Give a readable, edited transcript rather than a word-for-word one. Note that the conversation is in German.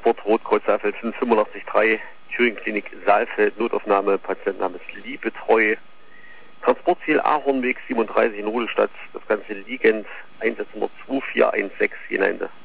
Transport Rotkreuz Saalfeld 58583, Thüringen-Klinik Saalfeld, Notaufnahme, Patientenname ist Liebetreu. Transportziel Ahornweg 37 in Rudolstadt, das Ganze liegend, Einsatznummer 2416 Jena Ende.